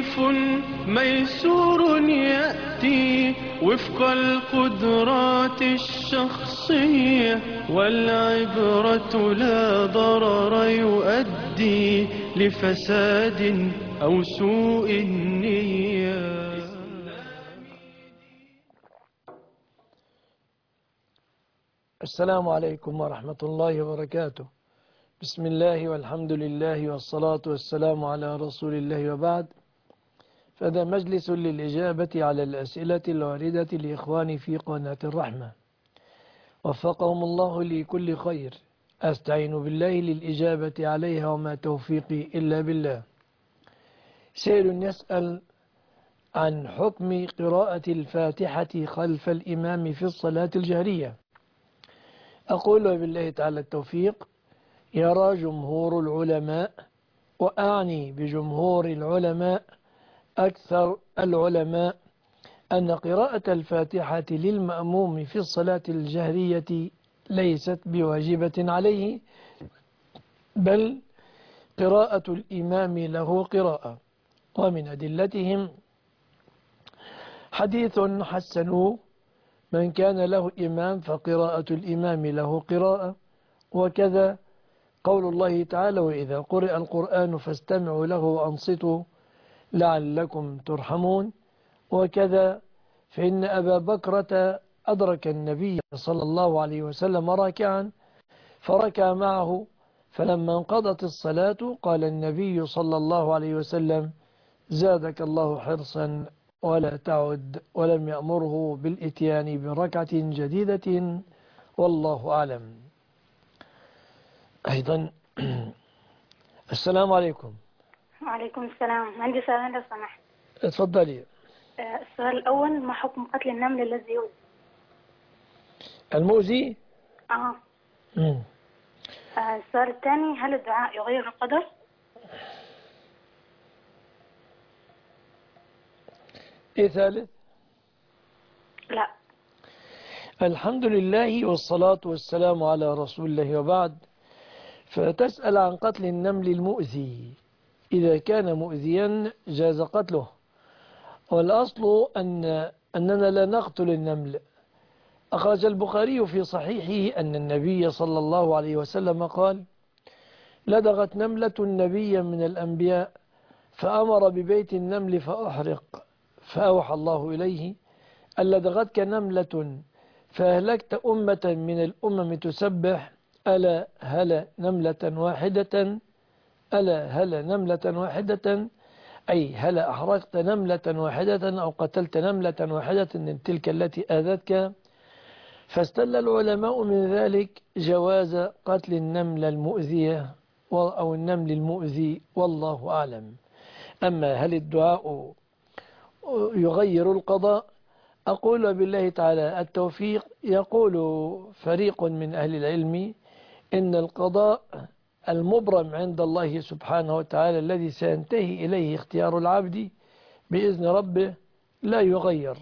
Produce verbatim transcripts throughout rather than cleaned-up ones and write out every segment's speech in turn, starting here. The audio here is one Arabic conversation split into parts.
لطيف ميسور يأتي وفق القدرات الشخصية، والعبرة لا ضرر يؤدي لفساد أو سوء النية. السلام عليكم ورحمة الله وبركاته. بسم الله والحمد لله والصلاة والسلام على رسول الله، وبعد، فهذا مجلس للإجابة على الأسئلة الواردة لإخواني في قناة الرحمة، وفقهم الله لكل خير. أستعين بالله للإجابة عليها، وما توفيقي إلا بالله. سائل يسأل عن حكم قراءة الفاتحة خلف الإمام في الصلاة الجهرية. أقول بالله تعالى التوفيق. يرى جمهور العلماء، وأعني بجمهور العلماء أكثر العلماء، أن قراءة الفاتحة للمأموم في الصلاة الجهرية ليست بواجبة عليه، بل قراءة الإمام له قراءة. ومن أدلتهم حديث حسنوه: من كان له إمام فقراءة الإمام له قراءة. وكذا قول الله تعالى: وإذا قرئ القرآن فاستمعوا له وأنصتوا لعلكم ترحمون. وكذا فإن أبا بكرة أدرك النبي صلى الله عليه وسلم راكعا فركع معه، فلما انقضت الصلاة قال النبي صلى الله عليه وسلم: زادك الله حرصا ولا تعد، ولم يأمره بالإتيان بركعة جديدة، والله أعلم. أيضا السلام عليكم. وعليكم السلام. عندي سؤالين لو سمحت. اتفضلي. السؤال الأول: ما حكم قتل النمل الذي يؤذي؟ المؤذي؟ آه. مم. السؤال الثاني: هل الدعاء يغير القدر؟ ايه ثالث؟ لا. الحمد لله والصلاة والسلام على رسول الله، وبعد، فتسأل عن قتل النمل المؤذي. إذا كان مؤذيا جاز قتله، والأصل أن أننا لا نقتل النمل. أخرج البخاري في صحيحه أن النبي صلى الله عليه وسلم قال: لدغت نملة نبيا من الأنبياء فأمر ببيت النمل فأحرق، فأوحى الله إليه: ألدغتك نملة فأهلكت أمة من الأمم تسبح، ألا هل نملة واحدة ألا هل نملة واحدة أي هل أحرقت نملة واحدة أو قتلت نملة واحدة من تلك التي آذتك. فاستدل العلماء من ذلك جواز قتل النملة المؤذية أو النمل المؤذي، والله أعلم. أما هل الدعاء يغير القضاء؟ أقول بالله تعالى التوفيق. يقول فريق من أهل العلم إن القضاء المبرم عند الله سبحانه وتعالى الذي سينتهي إليه اختيار العبد بإذن ربه لا يغير.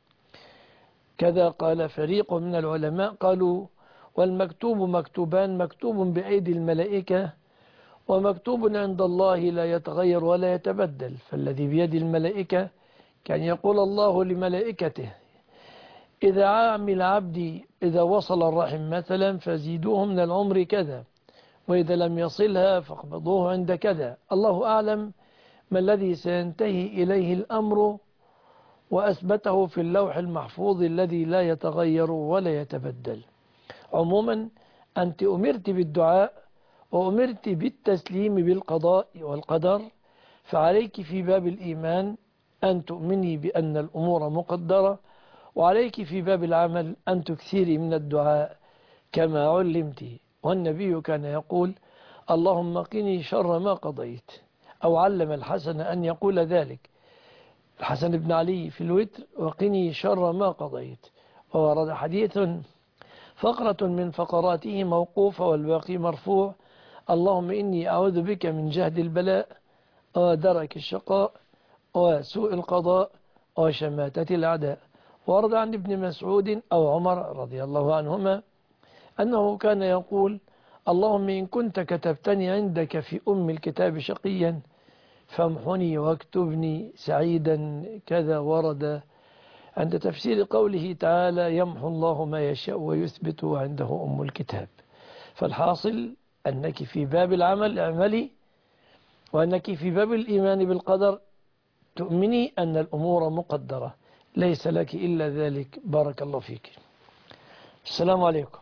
كذا قال فريق من العلماء، قالوا: والمكتوب مكتوبان، مكتوب بأيدي الملائكة ومكتوب عند الله لا يتغير ولا يتبدل. فالذي بيد الملائكة كان يقول الله لملائكته: إذا عامل عبدي إذا وصل الرحم مثلا فزيدوه من العمر كذا، وإذا لم يصلها فاقبضوه عند كذا. الله أعلم ما الذي سينتهي إليه الأمر، وأثبته في اللوح المحفوظ الذي لا يتغير ولا يتبدل. عموما أنت أمرت بالدعاء وأمرت بالتسليم بالقضاء والقدر، فعليك في باب الإيمان أن تؤمني بأن الأمور مقدرة، وعليك في باب العمل أن تكثري من الدعاء كما علمت. والنبي كان يقول: اللهم قني شر ما قضيت، أو علم الحسن أن يقول ذلك، الحسن بن علي في الوتر: وقني شر ما قضيت. وورد حديث فقرة من فقراته موقوفة والباقي مرفوع: اللهم إني أعوذ بك من جهد البلاء ودرك الشقاء وسوء القضاء وشماتة الأعداء. ورد عن ابن مسعود أو عمر رضي الله عنهما أنه كان يقول: اللهم إن كنت كتبتني عندك في أم الكتاب شقيا فامحني واكتبني سعيدا كذا ورد عند تفسير قوله تعالى يمحو الله ما يشاء ويثبت عنده أم الكتاب. فالحاصل أنك في باب العمل اعملي، وأنك في باب الإيمان بالقدر تؤمني أن الأمور مقدرة، ليس لك إلا ذلك. بارك الله فيك. السلام عليكم.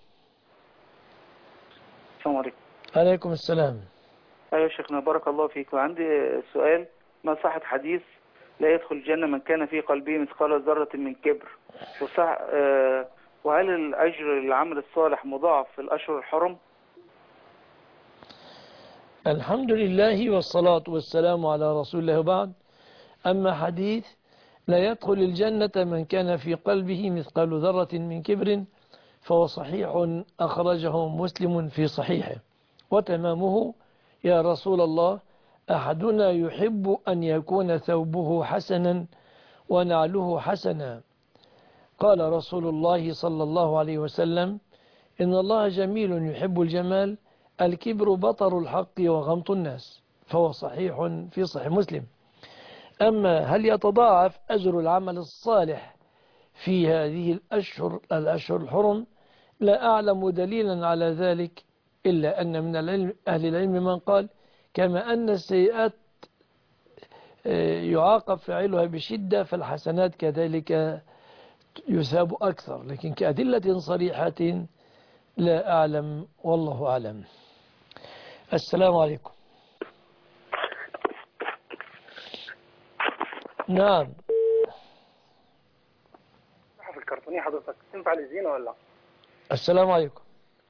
السلام عليكم. عليكم السلام. أيوة شيخنا بارك الله فيك. وعندي سؤال: ما صحة حديث لا يدخل الجنة من كان في قلبه مثقال ذرة من كبر؟ وصح آه وهل الأجر العمل الصالح مضاعف في الأشهر الحرم؟ الحمد لله والصلاة والسلام على رسول الله. وبعد، أما حديث لا يدخل الجنة من كان في قلبه مثقال ذرة من كبر فهو صحيح، أخرجه مسلم في صحيحه. وتمامه: يا رسول الله، أحدنا يحب أن يكون ثوبه حسنا ونعله حسنا. قال رسول الله صلى الله عليه وسلم: إن الله جميل يحب الجمال، الكبر بطر الحق وغمط الناس. فهو صحيح في صحيح مسلم. أما هل يتضاعف أجر العمل الصالح في هذه الأشهر الأشهر الحرم؟ لا أعلم دليلا على ذلك، إلا أن من العلم أهل العلم من قال كما أن السيئات يعاقب فاعلها بشدة فالحسنات كذلك يثاب أكثر، لكن كأدلة صريحة لا أعلم، والله أعلم. السلام عليكم. نعم. في الكرتونية حضرتك تنفع للزينة ولا؟ السلام عليكم.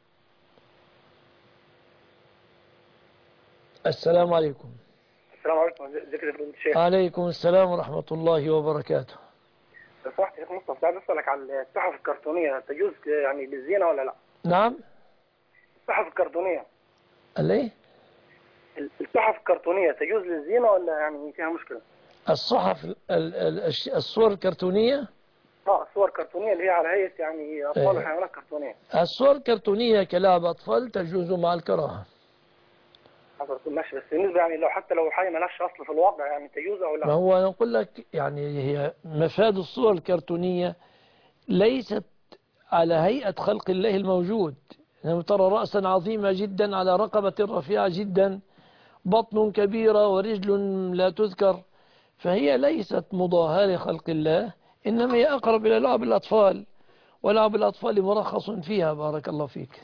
السلام عليكم. السلام عليكم. ازيك يا فندم الشيخ؟ عليكم السلام ورحمة الله وبركاته. لو سمحت يا شيخ مصطفى، عايز اسالك على التحف الكرتونية، تجوز يعني للزينة ولا لا؟ نعم. التحف الكرتونية. الايه؟ التحف الكرتونية تجوز للزينة ولا يعني فيها مشكلة؟ الصحف ال- ال- الصور الكرتونية. اه صور كرتونية اللي هي على هيئة يعني اطفال وحيوانات كرتونية. الصور الكرتونية كلعب أطفال تجوز مع الكراهة. حضرتك ماشي، بس بالنسبة يعني لو حتى لو حاجة مالهاش أصل في الواقع يعني تجوز أو لا؟ ما هو أنا أقول لك يعني هي مفاد الصور الكرتونية ليست على هيئة خلق الله الموجود. يعني ترى رأسا عظيمة جدا على رقبة رفيعة جدا، بطن كبيرة ورجل لا تذكر، فهي ليست مضاهاة لخلق الله، إنما هي أقرب إلى لعب الأطفال، ولعب الأطفال مرخص فيها. بارك الله فيك.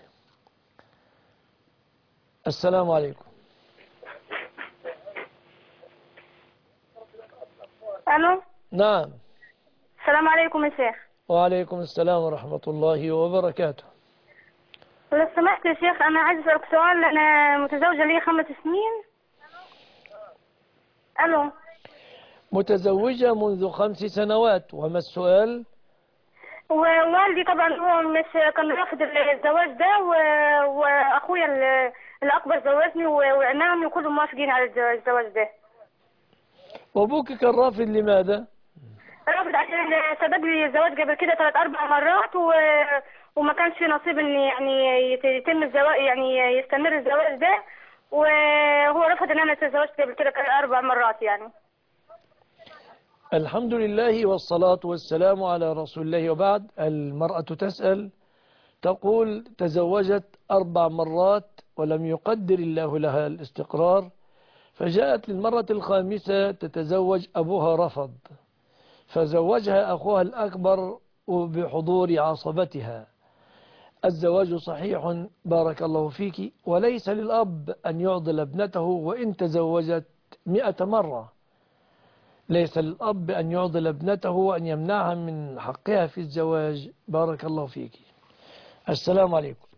السلام عليكم. الو. نعم. السلام عليكم يا شيخ. وعليكم السلام ورحمة الله وبركاته. لو سمحت يا شيخ، انا عايز اسالك سؤال. انا متزوجه لي خمس سنين. الو. متزوجة منذ خمس سنوات، وما السؤال؟ ووالدي طبعا هو مش كان رافض الزواج ده، و- واخويا ال- الاكبر زوجني، و- وعمامي وكلهم موافقين على الز- الزواج ده. وأبوك كان رافض لماذا؟ رافض عشان سبب لي الزواج قبل كده ثلاث اربع مرات، و... وما كانش في نصيب ان يعني يت- يتم الزواج، يعني يستمر الزواج ده، وهو رفض ان انا اتزوجت قبل كده اربع مرات يعني. الحمد لله والصلاة والسلام على رسول الله. وبعد، المرأة تسأل تقول تزوجت أربع مرات ولم يقدر الله لها الاستقرار، فجاءت للمرة الخامسة تتزوج، أبوها رفض، فزوجها أخوها الأكبر بحضور عصبتها. الزواج صحيح بارك الله فيك، وليس للأب أن يعضل ابنته وإن تزوجت مئة مرة. ليس للأب أن يعضل ابنته وأن يمنعها من حقها في الزواج. بارك الله فيك. السلام عليكم.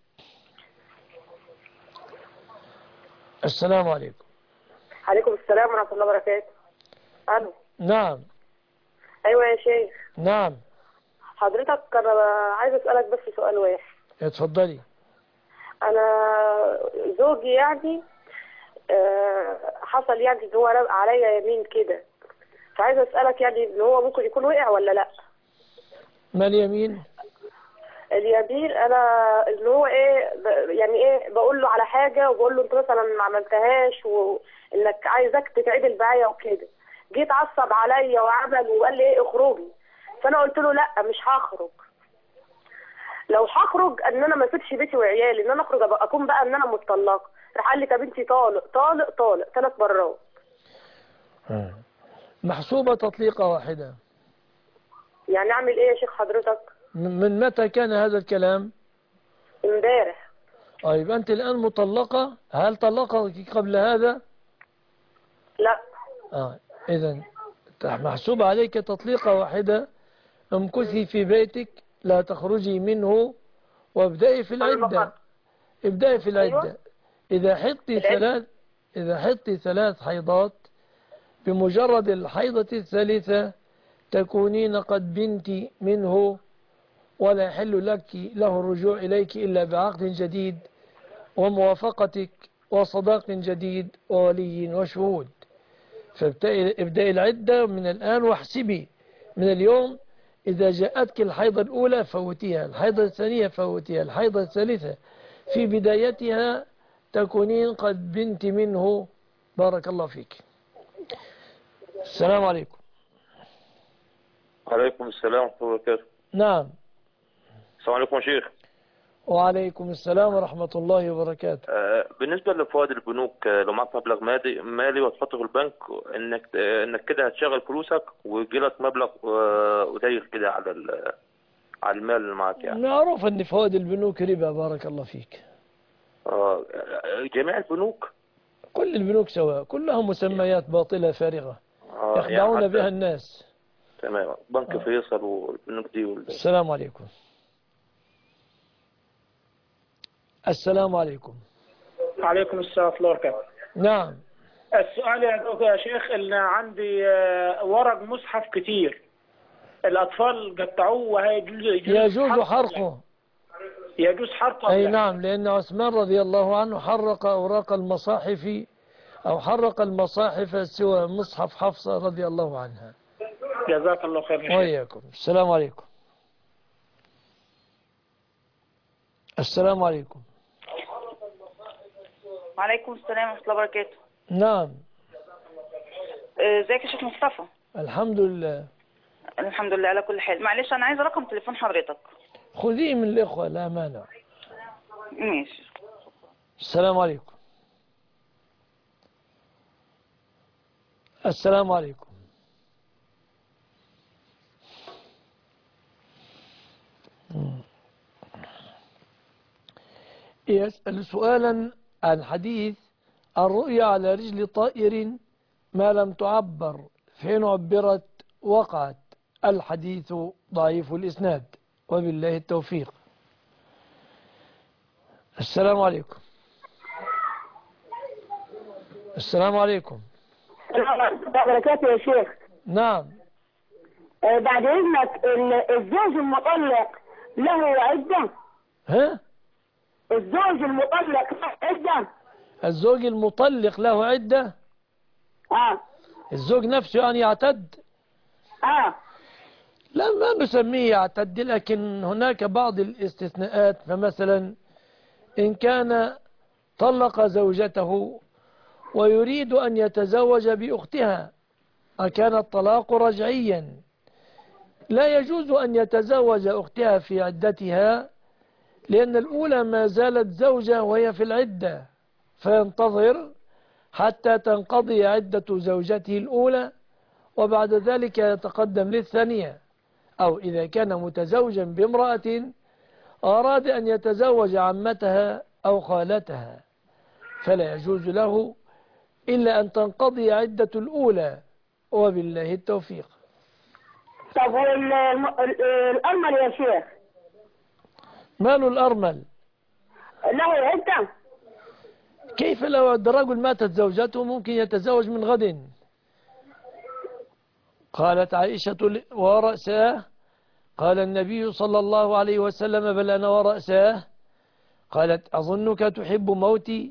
السلام عليكم. عليكم السلام ورحمة الله وبركاته. ألو. نعم. أيوة يا شيخ. نعم. حضرتك أنا عايز أسألك بس سؤال واحد. اتفضلي. أنا زوجي يعني آه، حصل يعني إن هو عليا يمين كده، فعايز أسألك يعني إن هو ممكن يكون وقع ولا لأ؟ ما اليمين؟ اليمين أنا اللي هو إيه ب- يعني إيه بقول له على حاجة وبقول له أنت مثلا ما عملتهاش، و انك عايزك تتعدل معايا وكده. جيت عصب عليا وعمل وقال لي ايه اخرجي، فانا قلت له لا مش هخرج. لو هخرج ان انا ما اسيبش بيتي وعيالي، ان انا اخرج أبقى اكون بقى ان انا مطلقه. راح قال لي طب انت طالق طالق طالق ثلاث مرات. محسوبة تطليقة واحدة. يعني اعمل ايه يا شيخ حضرتك؟ من متى كان هذا الكلام؟ امبارح. طيب أنت الآن مطلقة، هل طلقك قبل هذا؟ لا. آه. إذن محسوب عليك تطليقة واحدة. امكثي في بيتك لا تخرجي منه وابدأي في العدة. ابدأي في العدة. أيوة. إذا حطي ثلاث إذا حطي ثلاث حيضات، بمجرد الحيضة الثالثة تكونين قد بنت منه، ولا يحل لك له الرجوع إليك إلا بعقد جديد وموافقتك وصداق جديد وولي وشهود. فابدأي العدة من الآن واحسبي من اليوم. إذا جاءتك الحيضة الأولى فوتيها، الحيضة الثانية فوتيها، الحيضة الثالثة في بدايتها تكونين قد بنت منه. بارك الله فيك. السلام عليكم. وعليكم السلام ورحمة الله وبركاته. نعم. السلام عليكم يا شيخ. وعليكم السلام ورحمة الله وبركاته. آه بالنسبة لفوائد البنوك، آه لو معك مبلغ مالي مالي وتحطه في البنك، انك آه انك كده هتشغل فلوسك ويجي لك مبلغ آه قليل كده على على المال اللي معك يعني. معروف ان فوائد البنوك ربا. بارك الله فيك. آه جميع البنوك؟ كل البنوك سواء، كلها مسميات باطلة فارغة آه يخدعون يعني بها الناس. تمام. بنك آه. فيصل والبنوك دي وال... السلام عليكم. السلام عليكم. وعليكم السلام ورحمة الله وبركاته. نعم. السؤال يا شيخ، ان عندي ورق مصحف كتير، الاطفال قطعوه وهيجوز يجوز حرقه. يجوز حرقه. اي نعم، لان عثمان رضي الله عنه حرق اوراق المصاحف او حرق المصاحف سوى مصحف حفصة رضي الله عنها. جزاك الله خير يا شيخ. وإياكم. السلام عليكم. السلام عليكم. وعليكم السلام ورحمة الله وبركاته. نعم. ازيك يا شيخ مصطفى؟ الحمد لله. الحمد لله على كل حال. معلش انا عايزه رقم تليفون حضرتك. خذيه من الاخوه لا مانع. ماشي. السلام عليكم. السلام عليكم. يسأل سؤالا عن حديث الرؤيا على رجل طائر ما لم تعبر، فإن عبرت وقعت. الحديث ضعيف الإسناد وبالله التوفيق. السلام عليكم. السلام عليكم. السلام عليكم وبركاته يا شيخ. نعم. آه بعد إذنك الزوج المطلق له عدة؟ ها؟ الزوج المطلق له عدة؟ الزوج المطلق له عدة؟ اه. الزوج نفسه يعني يعتد؟ اه. لا، ما نسميه يعتد، لكن هناك بعض الاستثناءات. فمثلا إن كان طلق زوجته ويريد أن يتزوج بأختها أكان الطلاق رجعيا، لا يجوز أن يتزوج أختها في عدتها، لأن الأولى ما زالت زوجة وهي في العدة، فينتظر حتى تنقضي عدة زوجته الأولى وبعد ذلك يتقدم للثانية. أو إذا كان متزوجا بامرأة أراد أن يتزوج عمتها أو خالتها فلا يجوز له إلا أن تنقضي عدة الأولى وبالله التوفيق. طب والأرمل يا شيخ؟ مال الأرمل؟ له عدة؟ كيف لو الرجل ماتت زوجته ممكن يتزوج من غد؟ قالت عائشة ورأساه، قال النبي صلى الله عليه وسلم بل أنا ورأساه. قالت أظنك تحب موتي؟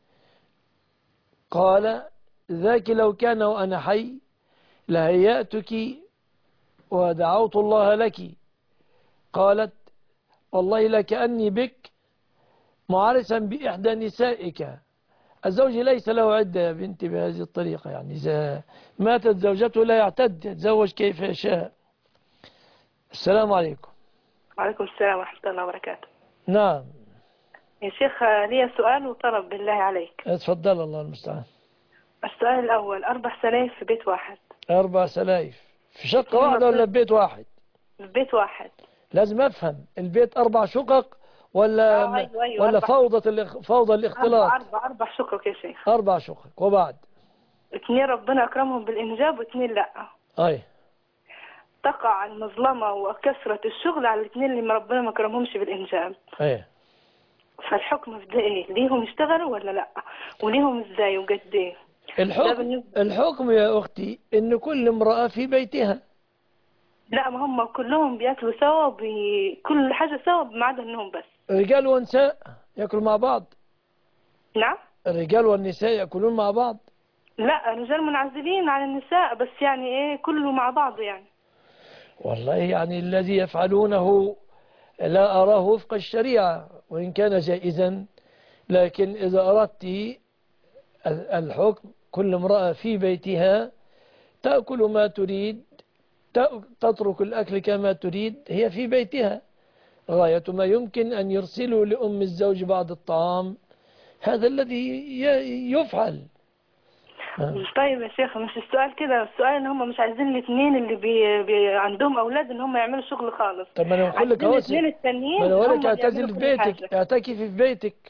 قال ذاك لو كان وأنا حي لهيأتك ودعوت الله لك. قالت والله لكأني بك معرسا بإحدى نسائك الزوج ليس له عدة يا بنتي بهذه الطريقة، يعني إذا ماتت زوجته لا يعتد، يتزوج كيف يشاء. السلام عليكم. وعليكم السلام ورحمة الله وبركاته. نعم يا شيخ لي سؤال وطلب بالله عليك. اتفضل الله المستعان. السؤال الأول، أربع سلايف في بيت واحد. أربع سلايف في شقة واحدة ولا في بيت واحد؟ في بيت واحد. لازم أفهم، البيت أربع شقق ولا آه أيوة أيوة ولا أربع فوضى الاخ... فوضى الاختلاط؟ أربع أربع, أربع شقق يا شيخ. أربع شقق. وبعد؟ اثنين ربنا أكرمهم بالإنجاب واثنين لأ. أي. تقع المظلمة وكثرة الشغل على الاثنين اللي ربنا ما أكرمهمش بالإنجاب. أي. فالحكم في ده إيه؟ ليهم يشتغلوا ولا لأ؟ وليهم إزاي وقد إيه؟ الحكم الحكم يا أختي إن كل امرأة في بيتها. لا ما هم كلهم بياكلوا سوا، بي... كل حاجة سوا ما عدا النوم بس. رجال ونساء يأكلوا مع بعض. نعم. الرجال والنساء يأكلون مع بعض. لا الرجال منعزلين عن النساء، بس يعني إيه كله مع بعض يعني. والله يعني الذي يفعلونه لا أراه وفق الشريعة وإن كان جائزا، لكن إذا أردت الحكم كل امرأة في بيتها تأكل ما تريد، تترك الأكل كما تريد، هي في بيتها. غاية ما يمكن أن يرسلوا لأم الزوج بعض الطعام، هذا الذي يفعل. طيب يا شيخ مش السؤال كده، السؤال ان هم مش عايزين الاثنين اللي بي بي عندهم اولاد ان هم يعملوا شغل خالص. طب ما انا بقول لك اهو، الاثنين التانيين ما انا بقول لك اعتزل في بيتك، اعتكفي في بيتك.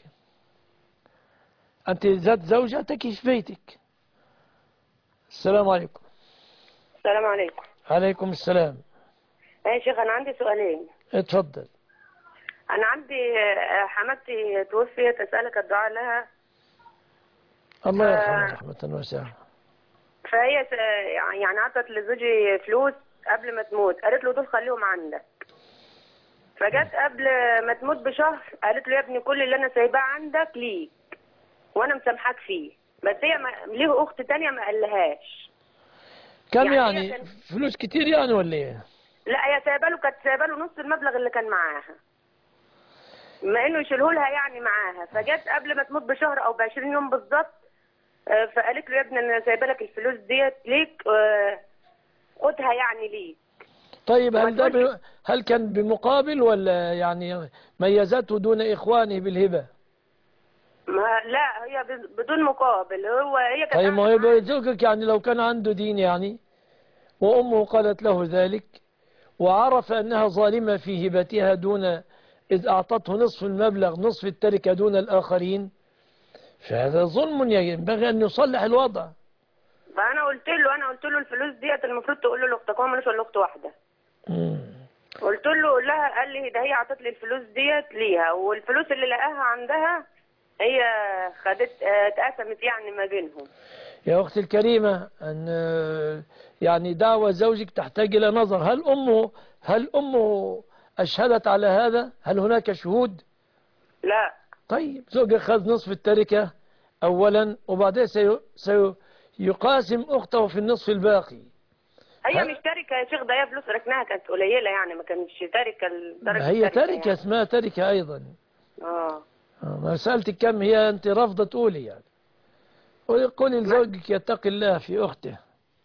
انت ذات زوج، اعتكفي في بيتك. السلام عليكم. السلام عليكم. عليكم السلام. يا شيخ انا عندي سؤالين. اتفضل. انا عندي حماتي توفيت، اسالك الدعاء لها. الله يرحمها رحمة واسعة. فهي يعني عطت لزوجي فلوس قبل ما تموت، قالت له دول خليهم عندك. فجت قبل ما تموت بشهر قالت له يا ابني كل اللي انا سايباه عندك ليك وانا مسامحاك فيه، بس هي ليه اخت تانية ما قالهاش. كم يعني, يعني فلوس كتير يعني ولا ايه؟ لا هي سايبه له، كانت سايبه له نص المبلغ اللي كان معاها، ما انه يشيله لها يعني معاها. فجت قبل ما تموت بشهر او ب عشرين يوم بالظبط، فقالت له يا ابني انا سايبه لك الفلوس ديت ليك، خدها يعني ليك. طيب هل ده ب... هل كان بمقابل ولا يعني ميزته دون اخوانه بالهبه؟ ما لا هي بدون مقابل، هو هي كانت. طيب ما هو زوجك يعني لو كان عنده دين يعني وامه قالت له ذلك وعرف انها ظالمه في هبتها دون اذ اعطته نصف المبلغ نصف التركه دون الاخرين، فهذا ظلم، ينبغي أن يصلح الوضع. فأنا قلت له أنا قلت له الفلوس ديت المفروض تقول له لأختك، هو مالوش إلا أخت واحدة. قلت له قول لها، قال لي ده هي عطت لي الفلوس ديت ليها، والفلوس اللي لقاها عندها هي خدت اتقسمت يعني ما بينهم. يا أختي الكريمة، أن يعني دعوة زوجك تحتاج إلى نظر. هل أمه هل أمه أشهدت على هذا؟ هل هناك شهود؟ لا. طيب زوجك خذ نصف التركة أولا وبعدين سي... سيقاسم أخته في النصف الباقي. هي ه... مش تركة يا شيخ، ده هي فلوس ركناها كانت قليلة يعني، ما كانتش تركة. هي تركة يعني. اسمها تركة أيضا. آه. ما سألتك كم هي، أنت رافضة تقولي يعني. قولي لزوجك يتقي الله في أخته.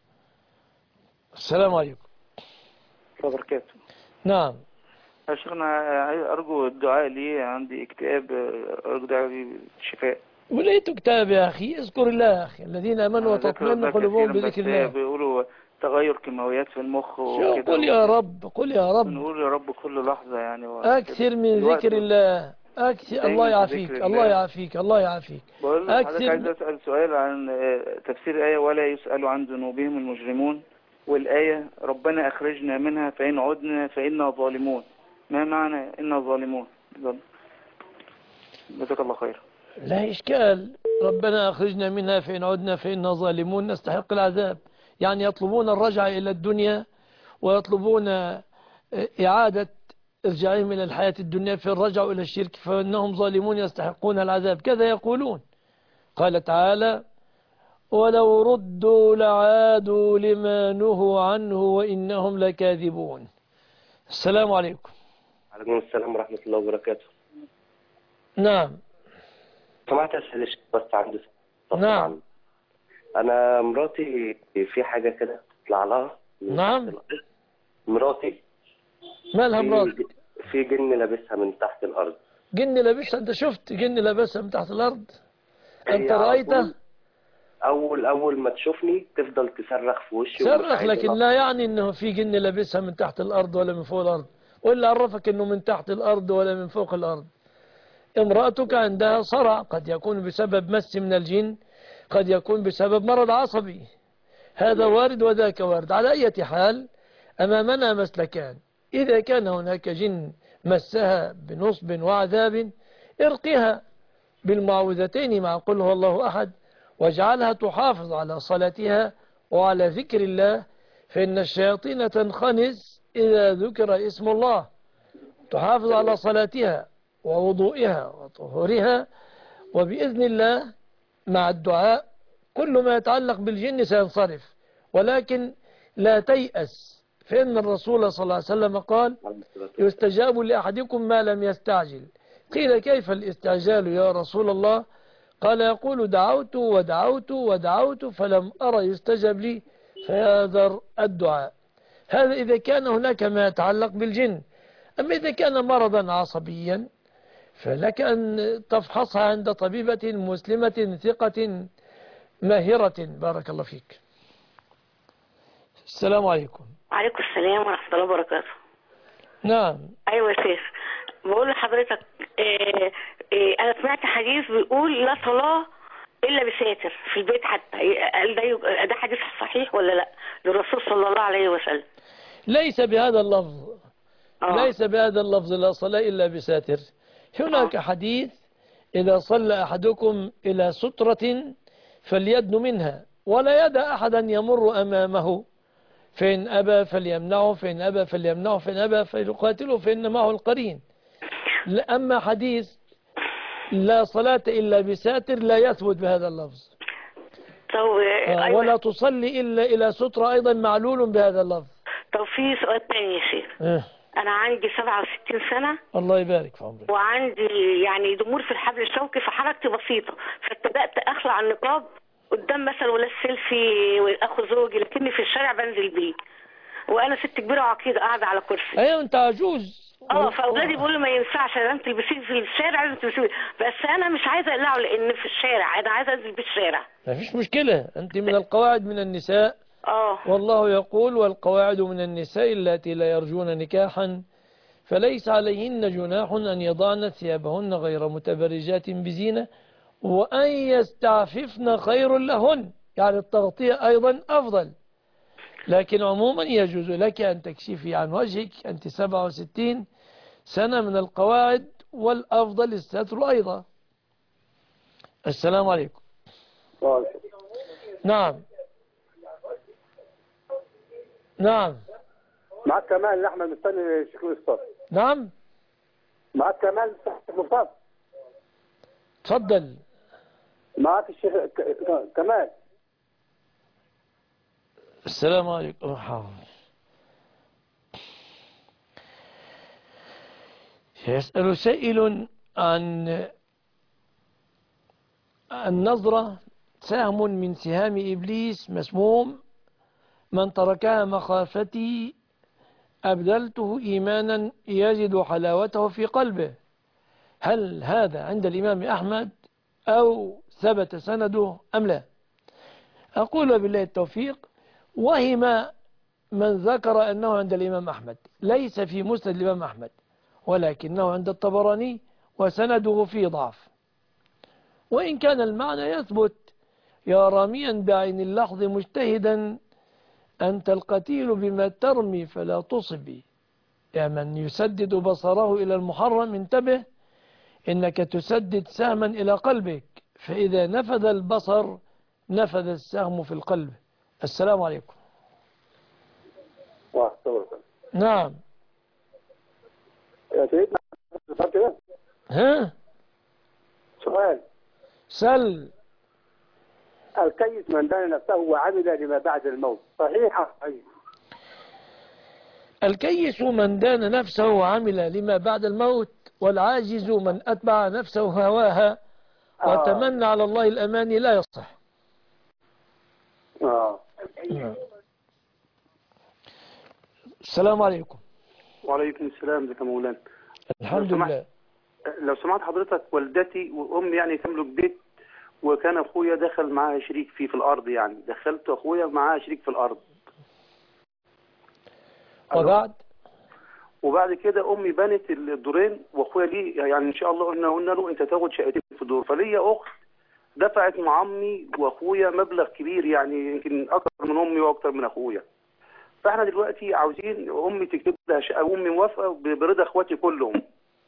السلام عليكم. وبركاته. نعم. يا شيخنا أرجو الدعاء لي، عندي اكتئاب، أرجو دعاء لي بالشفاء. وليت اكتئاب يا أخي، اذكر الله يا أخي، الذين آمنوا وتطمئن قلوبهم بذكر الله. بيقولوا تغير كيماويات في المخ وكده. قل يا رب، قل يا رب. نقول يا رب كل لحظة يعني. أكثر من ذكر الله، أكثر. الله يعافيك، الله يعافيك، الله يعافيك. بقول لحضرتك عايز أسأل سؤال عن تفسير آية ولا يسأل عن ذنوبهم المجرمون، والآية ربنا أخرجنا منها فإن عدنا فإنا ظالمون. ما معنى إنا ظالمون؟ جزاك الله خير. لا إشكال، ربنا أخرجنا منها فإن عدنا فإنا ظالمون، نستحق العذاب. يعني يطلبون الرجعة إلى الدنيا ويطلبون إعادة إرجاعهم إلى الحياة الدنيا في الرجع إلى الشرك، فإنهم ظالمون يستحقون العذاب، كذا يقولون. قال تعالى ولو ردوا لعادوا لما نهوا عنه وإنهم لكاذبون. السلام عليكم. عليكم السلام ورحمة الله وبركاته. نعم. سمعت أسئلة بس عندي. نعم. انا مراتي في حاجه كده تطلع لها. نعم. مراتي مالها مرات؟ في جن لابسها من تحت الارض. جن لابسها؟ انت شفت جن لابسها من تحت الارض؟ انت هي رايته؟ اول اول ما تشوفني تفضل تصرخ في وشي. صرخ، لكن لا يعني انه في جن لابسها من تحت الارض ولا من فوق الارض. ولا عرفك انه من تحت الارض ولا من فوق الارض؟ امرأتك عندها صرع، قد يكون بسبب مس من الجن، قد يكون بسبب مرض عصبي، هذا وارد وذاك وارد. على أي حال أمامنا مسلكان: إذا كان هناك جن مسها بنصب وعذاب ارقها بالمعوذتين مع قل هو الله أحد، واجعلها تحافظ على صلاتها وعلى ذكر الله، فإن الشياطين تنخنس إذا ذكر اسم الله. تحافظ على صلاتها ووضوئها وطهورها، وبإذن الله مع الدعاء كل ما يتعلق بالجن سينصرف. ولكن لا تيأس، فإن الرسول صلى الله عليه وسلم قال: يستجاب لأحدكم ما لم يستعجل. قيل: كيف الاستعجال يا رسول الله؟ قال: يقول: دعوت ودعوت ودعوت فلم أرى يستجب لي، فيذر الدعاء. هذا إذا كان هناك ما يتعلق بالجن. أما إذا كان مرضا عصبيا فلك أن تفحصها عند طبيبة مسلمة ثقة ماهرة. بارك الله فيك. السلام عليكم. وعليكم السلام ورحمة الله وبركاته. نعم. أيوة يا شيخ، بقول لحضرتك إيه إيه أنا سمعت حديث بيقول لا صلاة إلا بساتر في البيت حتى. هل ده ده حديث صحيح ولا لا للرسول صلى الله عليه وسلم؟ ليس بهذا اللفظ. أوه. ليس بهذا اللفظ لا صلاة إلا بساتر. هناك أوه. حديث: إذا صلى أحدكم إلى سترة فليدن منها ولا يدع أحدا يمر أمامه، فإن أبى فليمنعه، فإن أبى فليمنعه، فإن أبى فليقاتله، فإن معه القرين. أما حديث لا صلاة إلا بساتر لا يثبت بهذا اللفظ. أيوة. ولا تصلي إلا إلى سترة أيضا معلول بهذا اللفظ. طب في سؤال تاني يا شيخ. اه. أنا عندي سبعة وستين سنة. الله يبارك في عمرك. وعندي يعني ضمور في الحبل الشوكي، فحركتي بسيطة، فابتدأت أخلع النقاب قدام مثلا ولا السيلفي وأخو زوجي، لكني في الشارع بنزل بيه، وأنا ست كبيرة وعقيدة قاعدة على كرسي. أيوة أنت عجوز. اه فاولادي بيقولوا ما ينفعش انت تلبسيه في الشارع، لازم تلبسيه، بس انا مش عايزه اقلعه لان في الشارع، انا عايزه انزل بيه الشارع. ما فيش مشكله، انت من القواعد من النساء. اه والله يقول: والقواعد من النساء اللاتي لا يرجون نكاحا فليس عليهن جناح ان يضعن ثيابهن غير متبرجات بزينه وان يستعففن خير لهن. يعني التغطيه ايضا افضل، لكن عموما يجوز لك ان تكشفي عن وجهك. انت سبعة وستين سنة من القواعد، والأفضل الستر أيضا. السلام عليكم. نعم نعم. معك كمال أحمد مستني الشيخ مصطفى. نعم معك كمال مصطفى. تفضل. معك الشيخ كمال. السلام عليكم. يسأل سائل عن النظرة سهم من سهام إبليس مسموم، من تركها مخافتي أبدلته إيمانا يجد حلاوته في قلبه. هل هذا عند الإمام أحمد أو ثبت سنده أم لا؟ أقول بالله التوفيق: وهم من ذكر أنه عند الإمام أحمد، ليس في مسند الإمام أحمد، ولكنه عند الطبراني وسنده فيه ضعف، وإن كان المعنى يثبت: يا راميا بعين اللحظ مجتهدا أنت القتيل بما ترمي فلا تصبي، يا من يسدد بصره إلى المحرم انتبه إنك تسدد سهما إلى قلبك، فإذا نفذ البصر نفذ السهم في القلب. السلام عليكم. نعم يا سيدنا كده. ها سؤال. سل. الكيس من دان نفسه وعمل لما بعد الموت، صحيح؟ صحيح. الكيس من دان نفسه وعمل لما بعد الموت، والعاجز من أتبع نفسه هواها وتمنى على الله الأماني لا يصح. اه نعم. السلام عليكم. وعليكم السلام. ازيك يا مولانا؟ الحمد لو سمحت- لله. لو سمعت حضرتك، والدتي وامي يعني تملك بيت، وكان اخويا دخل معاها شريك فيه في الارض، يعني دخلت اخويا معاها شريك في الارض. وبعد وبعد كده امي بنت الدورين، واخويا ليه يعني ان شاء الله قلنا قلنا له انت تاخد شقتين في دور. فليا اخت دفعت مع عمي واخويا مبلغ كبير، يعني يمكن اكتر من امي واكتر من اخويا. فاحنا دلوقتي عاوزين امي تكتب لها شقه، وامي موافقه برضا اخواتي كلهم.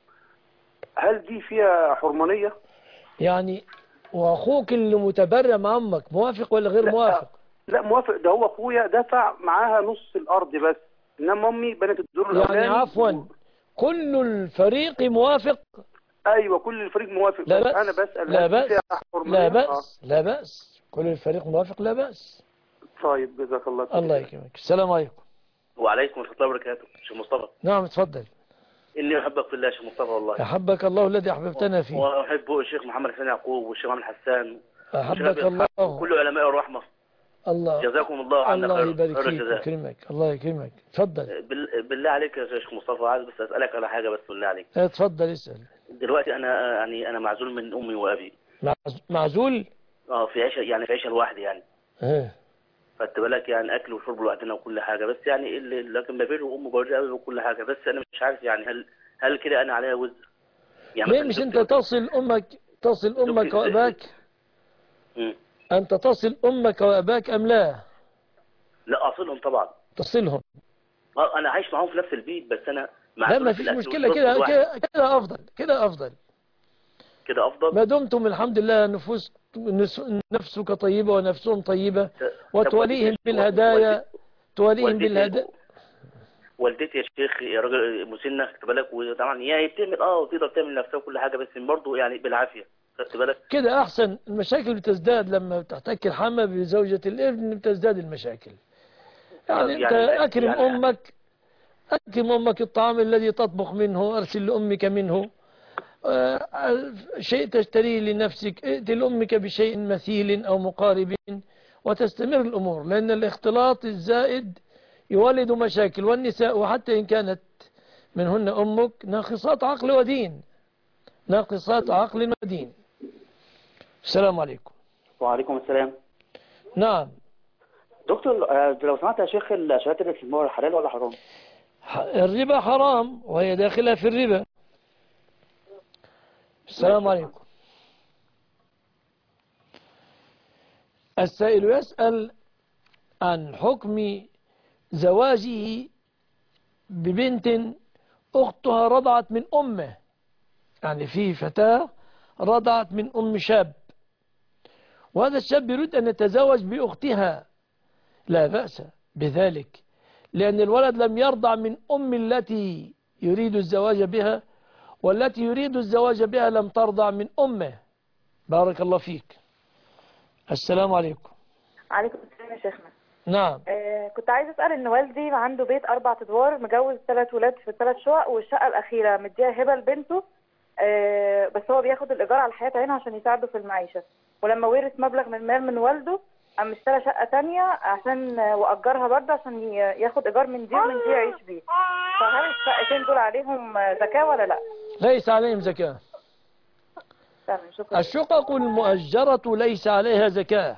هل دي فيها حرمانيه؟ يعني وأخوك اللي متبرع مع أمك موافق ولا غير لا. موافق؟ لا موافق، ده هو اخويا دفع معاها نص الارض بس، انما امي بنت الدور يعني الاولاني. عفوا كل الفريق موافق؟ ايوه كل الفريق موافق. لا بس بأس. انا بسال لا هل دي بأس. فيها حرمانيه؟ لا آه. بأس. لا بأس. كل الفريق موافق لا بأس. طيب جزاك الله خير. الله يكرمك. السلام عليكم. وعليكم ورحمة الله وبركاته. شيخ مصطفى، نعم اتفضل. إني أحبك في الله يا شيخ مصطفى والله. أحبك الله الذي أحببتنا فيه. وأحب الشيخ محمد حسين يعقوب والشيخ محمد حسان أحبك الله. وكل علماء الرحمة. الله. جزاكم الله عنا الله خير يبارك خير فيك الجزاء. ويكرمك. الله يكرمك. تفضل. بال- بالله عليك يا شيخ مصطفى، عايز بس أسألك على حاجة بس بالله عليك. اتفضل اسأل. دلوقتي أنا يعني أنا معزول من أمي وأبي. معز- معزول؟ أه في عيشة يعني في عيشة لوحدي يعني. ايه. خدت بالك يعني أكل وشرب لوحدنا وكل حاجة، بس يعني اللي لكن ما بيني وأمي برضه قوي وكل حاجة، بس أنا مش عارف يعني هل هل كده أنا عليها وزر؟ يعني ليه مثلا مش انت زوجتي- تصل أمك تصل أمك زوجتي- وأباك؟ مم. أنت تصل أمك وأباك أم لا؟ لا أصلهم طبعا. تصلهم. اه انا عايش معاهم في نفس البيت، بس انا لا معزول ما في فيش الأكل مشكلة. والشرب كده لوحدي. كده كده أفضل. كده أفضل. كده افضل. ما دمتم الحمد لله نفوس نس- نفسك طيبة ونفسهم طيبة، وتوليهم بالهدايا توليهم والدتي بالهدايا. والدتي يا شيخ يا راجل مسنه، خدت بالك، وطبعا هي بتعمل اه وتقدر تعمل نفسها وكل حاجه، بس برضه يعني بالعافيه، خدت بالك. كده أحسن. المشاكل بتزداد لما بتحتك الحمى بزوجة الابن، بتزداد المشاكل. يعني أنت يعني- أكرم يعني- أمك، أكرم أمك الطعام الذي تطبخ منه، أرسل لأمك منه. آه، شيء تشتريه لنفسك، ائت لأمك بشيء مثيل أو مقارب، وتستمر الأمور، لأن الاختلاط الزائد يولد مشاكل. والنساء وحتى إن كانت منهن أمك ناقصات عقل ودين، ناقصات عقل ودين. السلام عليكم. وعليكم السلام. نعم. دكتور آه، لو سمعت يا شيخ، الشهادات الاستثمار حلال ولا حرام؟ الربا حرام وهي داخلة في الربا. السلام عليكم. السائل يسأل عن حكم زواجه ببنت أختها رضعت من أمه. يعني في فتاة رضعت من أم شاب، وهذا الشاب يريد أن يتزوج بأختها. لا بأس بذلك، لأن الولد لم يرضع من أم التي يريد الزواج بها، والتي يريد الزواج بها لم ترضع من أمه. بارك الله فيك. السلام عليكم. عليكم السلام يا شيخنا. نعم. آه كنت عايز اسال ان والدي عنده بيت اربع ادوار، مجوز ثلاث ولاد في ثلاث شقق، والشقه الاخيره مديها هبه لبنته، آه بس هو بياخد الايجار على حياه عينه عشان يساعده في المعيشه. ولما ورث مبلغ من المال من والده قام اشترى شقه ثانيه عشان واجرها برضه عشان ي- ياخد ايجار من دي ومن دي يعيش بيه. فهل الشقتين دول عليهم زكاه ولا لا؟ ليس عليهم زكاة. تمام شكرا. الشقق المؤجرة ليس عليها زكاة،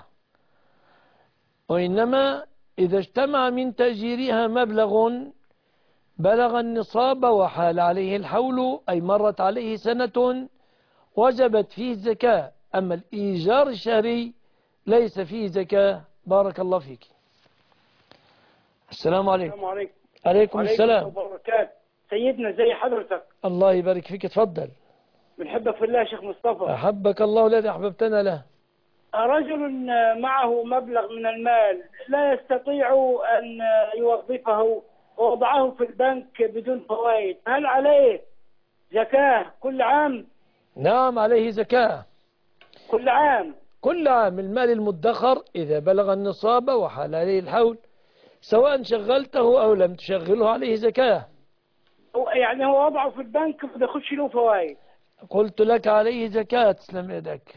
وإنما إذا اجتمع من تأجيرها مبلغ بلغ النصاب وحال عليه الحول، أي مرت عليه سنة، وجبت فيه الزكاة. أما الإيجار الشهري ليس فيه زكاة. بارك الله فيك. السلام عليكم. السلام عليكم. عليكم السلام. وبركاته. سيدنا زي حضرتك. الله يبارك فيك. تفضل. بنحبك في الله يا شيخ مصطفى. أحبك الله الذي أحببتنا له. رجل معه مبلغ من المال لا يستطيع أن يوظفه ووضعه في البنك بدون فوائد، هل عليه زكاة كل عام؟ نعم عليه زكاة كل عام. كل عام. المال المدخر إذا بلغ النصاب وحال عليه الحول، سواء شغلته أو لم تشغله، عليه زكاة. يعني هو وضعه في البنك ما بياخدش له فوائد. قلت لك عليه زكاة. تسلم يدك.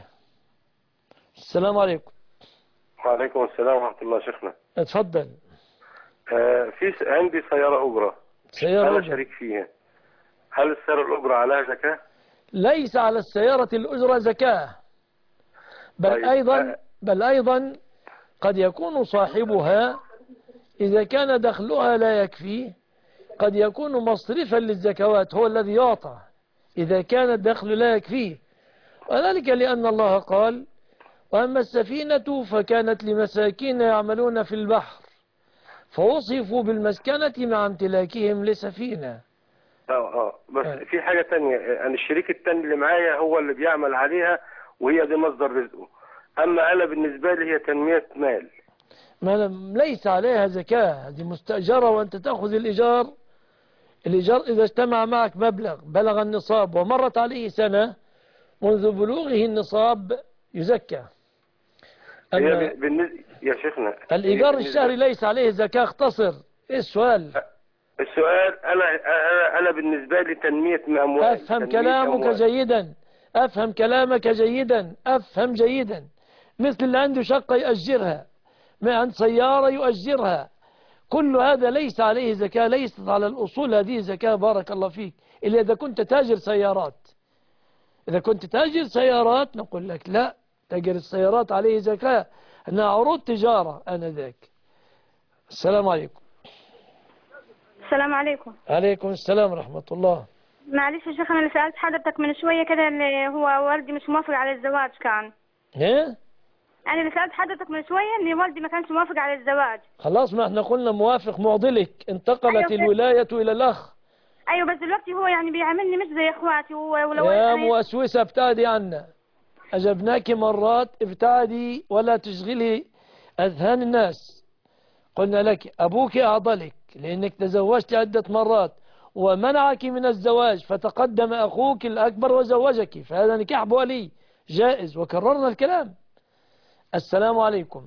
السلام عليكم. وعليكم السلام ورحمة الله شيخنا. اتفضل. آه في س- عندي سيارة أجرة. سيارة أنا أجرة. شريك فيها. هل السيارة الأجرة عليها زكاة؟ ليس على السيارة الأجرة زكاة، بل طيب. أيضا بل أيضا قد يكون صاحبها إذا كان دخلها لا يكفي قد يكون مصرفا للزكوات، هو الذي يعطى إذا كان الدخل لا يكفيه، وذلك لأن الله قال: وأما السفينة فكانت لمساكين يعملون في البحر فوصفوا بالمسكنة مع امتلاكهم لسفينة. اه اه بس آه. في حاجة تانية، أنا الشريك التاني اللي معايا هو اللي بيعمل عليها وهي دي مصدر رزقه، أما أنا بالنسبة لي هي تنمية مال. ما ليس عليها زكاة، هذه مستأجرة وأنت تأخذ الإيجار. الإيجار إذا اجتمع معك مبلغ بلغ النصاب ومرت عليه سنة منذ بلوغه النصاب يزكى. هي بالنسبة يا شيخنا الإيجار الشهري ليس عليه زكاة. اختصر. إيه السؤال؟ السؤال أنا أنا أنا بالنسبة لي تنمية أموال. أفهم تنمية كلامك أموال. جيدا. أفهم كلامك جيدا. أفهم جيدا. مثل اللي عنده شقة يؤجرها، ما عند سيارة يؤجرها، كل هذا ليس عليه زكاة، ليست على الأصول هذه زكاة. بارك الله فيك. إلا إذا كنت تاجر سيارات. إذا كنت تاجر سيارات نقول لك لا، تاجر السيارات عليه زكاة، أنها عروض تجارة آنذاك. السلام عليكم. السلام عليكم. عليكم السلام ورحمة الله. معلش يا شيخ، انا اللي سألت حضرتك من شوية كده اللي هو والدي مش موافق على الزواج كان. ايه؟ انا اللي سألت حضرتك من شوية ان والدي ما كانش موافق على الزواج. خلاص، ما احنا قلنا موافق معضلك، انتقلت أيوة الولاية إلى الأخ. ايوه بس دلوقتي هو يعني بيعاملني مش زي اخواتي، ولو يا أنا- موسوسة ابتعدي عنا. أجبناك مرات، ابتعدي ولا تشغلي أذهان الناس. قلنا لك أبوك أعضلك لأنك تزوجت عدة مرات ومنعك من الزواج، فتقدم أخوك الأكبر وزوجك، فهذا نكاح بولي جائز، وكررنا الكلام. السلام عليكم.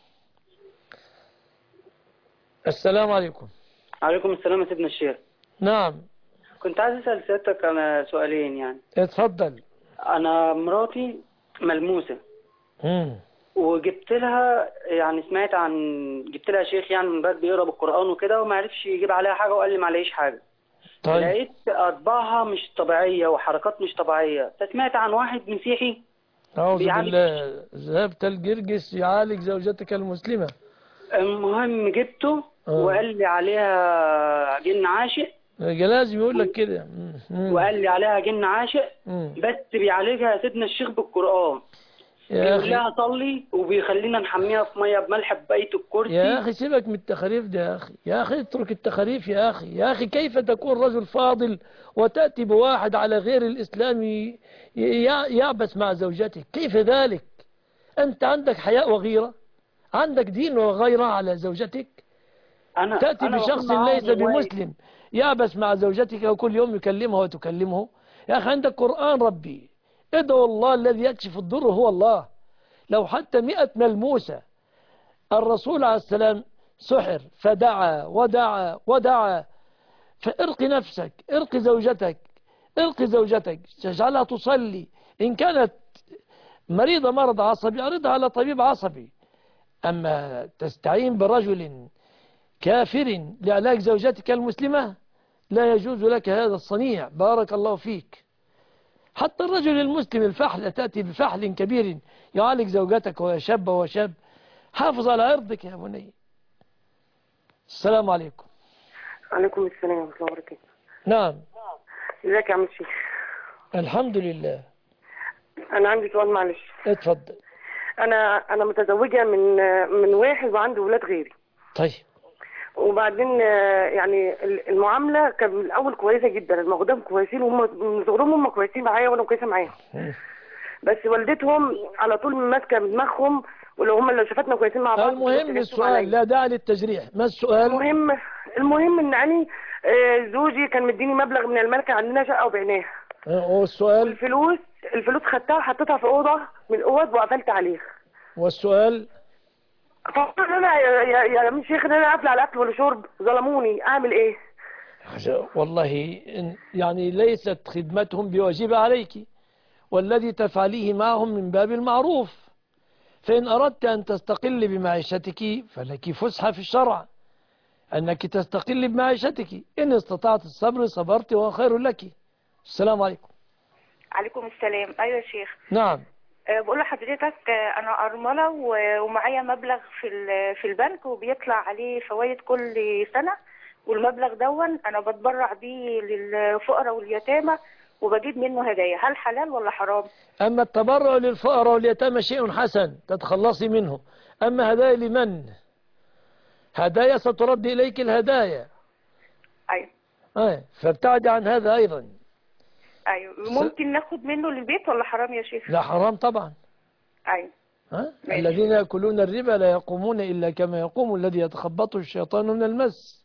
السلام عليكم. عليكم السلام يا سيدنا الشيخ. نعم. كنت عايز أسأل سيادتك أنا سؤالين يعني. اتفضل. أنا مراتي ملموسة. مم. وجبت لها يعني سمعت عن جبت لها شيخ يعني من باب بيقرا بالقرآن وكده، وما عرفش يجيب عليها حاجة وقال لي ما عليش حاجة. طيب. لقيت أطباعها مش طبيعية وحركات مش طبيعية، فسمعت عن واحد مسيحي أعوذ بيعالج- بالله. ذهبت الجرجس يعالج زوجتك المسلمة. المهم جبته آه. وقال لي عليها جن عاشق، لازم يقول لك كده. مم. وقال لي عليها جن عاشق مم. بس بيعالجها يا سيدنا الشيخ بالقرآن. يا بيقول أخي لها صلي وبيخلينا نحميها في ميه بملح ببيت الكرسي. يا أخي سيبك من التخاريف ده يا أخي. يا أخي اترك التخاريف يا أخي. يا أخي كيف تكون رجل فاضل وتأتي بواحد على غير الإسلام ي- ي- يعبس مع زوجته؟ كيف ذلك؟ أنت عندك حياء وغيرة، عندك دين وغيرة على زوجتك. أنا تأتي أنا بشخص بكون معاهم ليس وواقف. بمسلم يعبس مع زوجتك وكل يوم يكلمها وتكلمه. يا أخي عندك قرآن ربي. ادعو الله الذي يكشف الضر هو الله. لو حتى مئة ملموسة، الرسول عليه السلام سحر فدعا ودعا ودعا. فارق نفسك، ارق زوجتك، ارق زوجتك، تجعلها تصلي. إن كانت مريضة مرض عصبي أعرضها على طبيب عصبي. أما تستعين برجل كافر لعلاج زوجتك المسلمة لا يجوز لك هذا الصنيع. بارك الله فيك. حتى الرجل المسلم الفحل، تأتي بفحل كبير يعالج زوجتك وهي شابة وشاب. حافظ على عرضك يا بني. السلام عليكم. عليكم السلام ورحمة الله وبركاته. نعم. ازيك يا عم الشيخ؟ الحمد لله. أنا عندي سؤال معلش. اتفضل. أنا أنا متزوجة من من واحد وعندي ولاد غيري. طيب. وبعدين آه، يعني المعاملة كان من الأول كويسة جدا، المقدام كويسين وهم من صغرهم هم كويسين معايا وأنا كويسة معاهم. بس والدتهم على طول ماسكة بدماغهم، ولو هم لو شافتنا كويسين مع بعض. المهم السؤال، لا داعي للتجريح. ما السؤال؟ المهم المهم إن أنا آه، زوجي كان مديني مبلغ من الملكة، عندنا شقة وبعناها. والسؤال؟ الفلوس الفلوس خدتها وحطيتها في أوضة من الأوض وقفلت عليها. والسؤال؟ فقلت انا يا يا يا مش شيخ ان انا قافله على اكل ولا شرب، ظلموني، اعمل ايه؟ والله يعني ليست خدمتهم بواجب عليك، والذي تفعليه معهم من باب المعروف. فإن أردت أن تستقل بمعيشتك فلك فسحة في الشرع أنك تستقل بمعيشتك، إن استطعت الصبر صبرت وخير لك. السلام عليكم. عليكم السلام. أيوة يا شيخ. نعم. أه بقول لحضرتك أه أنا أرملة ومعايا مبلغ في في البنك وبيطلع عليه فوائد كل سنة، والمبلغ دون أنا بتبرع بيه للفقراء واليتامى وبجيب منه هدايا، هل حلال ولا حرام؟ أما التبرع للفقراء واليتامى شيء حسن تتخلصي منه، أما هدايا لمن؟ هدايا سترد إليك الهدايا. أيوة. أي فابتعدي عن هذا أيضا. أيوة. ممكن ناخد منه للبيت ولا حرام يا شيخ؟ لا حرام طبعا. أيوة. ها؟ الذين يأكلون الربا لا يقومون إلا كما يقوم الذي يتخبطه الشيطان من المس.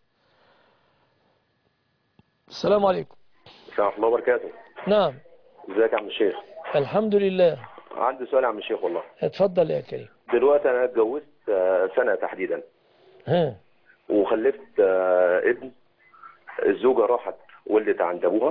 السلام عليكم. السلام الله وبركاته. نعم. ازيك يا عم الشيخ؟ الحمد لله. عندي سؤال يا عم الشيخ والله. اتفضل يا كريم. دلوقتي انا اتجوزت سنه تحديدا. ها. وخلفت ابن. الزوجه راحت ولدت عند ابوها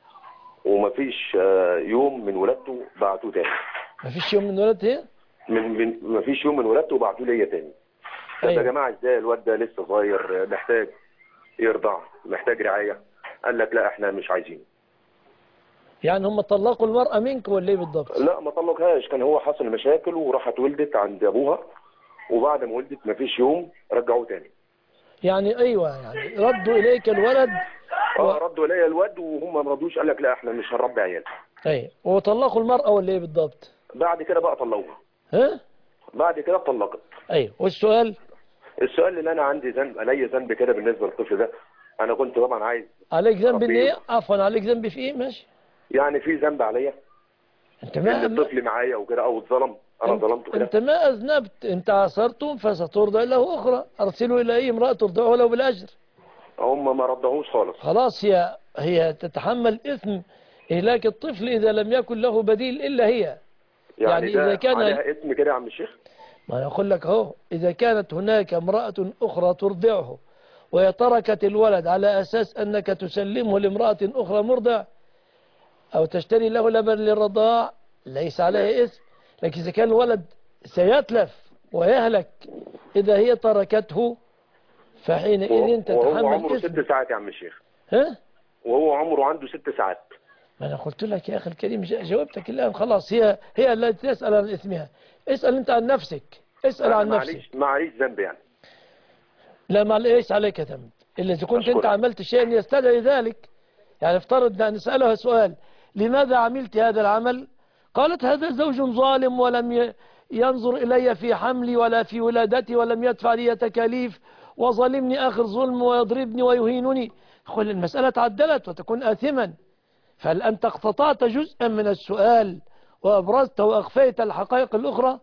ومفيش يوم من ولادته بعتوه تاني. مفيش يوم من ولادته؟ من من مفيش يوم من ولادته بعتوه ليا تاني. طب يا جماعه ازاي الواد ده لسه صغير محتاج يرضع محتاج رعايه؟ قال لك لا احنا مش عايزينه. يعني هم طلقوا المرأة منك ولا ايه بالضبط؟ لا ما طلقهاش، كان هو حصل مشاكل وراحت ولدت عند ابوها وبعد ما ولدت مفيش يوم رجعوه تاني. يعني ايوه يعني ردوا اليك الولد اه و... ردوا الي الولد وهم ما رضوش، قال لك لا احنا مش هنربي عيال. ايوه وطلقوا المرأة ولا ايه بالضبط؟ بعد كده بقى طلقوها. ها؟ بعد كده اتطلقت. ايوه والسؤال؟ السؤال اللي انا عندي ذنب علي ذنب كده بالنسبه للطفل ده، انا كنت طبعا عايز. عليك ذنب ان ايه؟ عفوا عليك ذنب في ايه؟ ماشي. يعني في ذنب عليا؟ انت ما الطفل معايا وكده او اتظلم، انا ظلمته كده. انت ما اذنبت، انت عصرتم فسترضع له اخرى، ارسلوا الى اي امرأة ترضعه له بالاجر. هم ما رضعوش خالص. خلاص هي هي تتحمل اثم اهلاك الطفل اذا لم يكن له بديل الا هي. يعني, يعني اذا كان عليها اسم كده يا عم الشيخ؟ ما أنا أقول لك اهو، اذا كانت هناك امرأة اخرى ترضعه وهي تركت الولد على اساس انك تسلمه لامرأة اخرى مرضع او تشتري له لبن للرضاع ليس عليه اسم. لكن اذا كان الولد سيتلف ويهلك اذا هي تركته فحينئذ تتحمل وهو عمره اسم. ست ساعات يا عم الشيخ. ها؟ وهو عمره عنده ست ساعات. ما أنا قلت لك يا أخي الكريم جاوبتك الآن خلاص، هي هي التي تسأل عن اسمها. اسأل أنت عن نفسك، اسأل عن نفسك. معليش معليش ذنب يعني. لا ما ليس عليك ذنب إلا إذا كنت أنت عملت شيئا يستدعي ذلك. يعني افترض أن نسألها سؤال: لماذا عملت هذا العمل؟ قالت: هذا زوج ظالم ولم ينظر إلي في حملي ولا في ولادتي ولم يدفع لي تكاليف وظلمني آخر ظلم ويضربني ويهينني. قل المسألة تعدلت وتكون آثما. فهل أنت اقتطعت جزءا من السؤال وأبرزت وأخفيت الحقائق الأخرى؟